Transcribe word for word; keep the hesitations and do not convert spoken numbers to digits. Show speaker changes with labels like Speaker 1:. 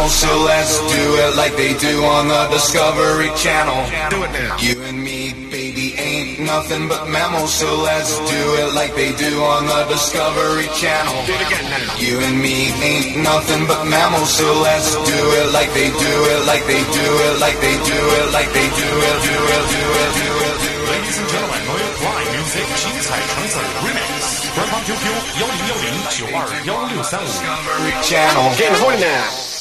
Speaker 1: mammals, so let's do it like they do on the Discovery Channel.
Speaker 2: Do it now.
Speaker 1: You and me, baby, ain't nothing but mammals, so let's do it like they do on the Discovery Channel.
Speaker 2: Do it again now.
Speaker 1: You and me ain't nothing but mammals, so let's do it like they do it, like they do it, like they do it, like they do it, do it, do it, do it, do it.
Speaker 3: Ladies and gentlemen, Royal Fly Music 精彩橙子 Remix， 官方 Q Q 幺零幺零九二幺六三五。
Speaker 1: Discovery Channel.
Speaker 2: Getting horny now.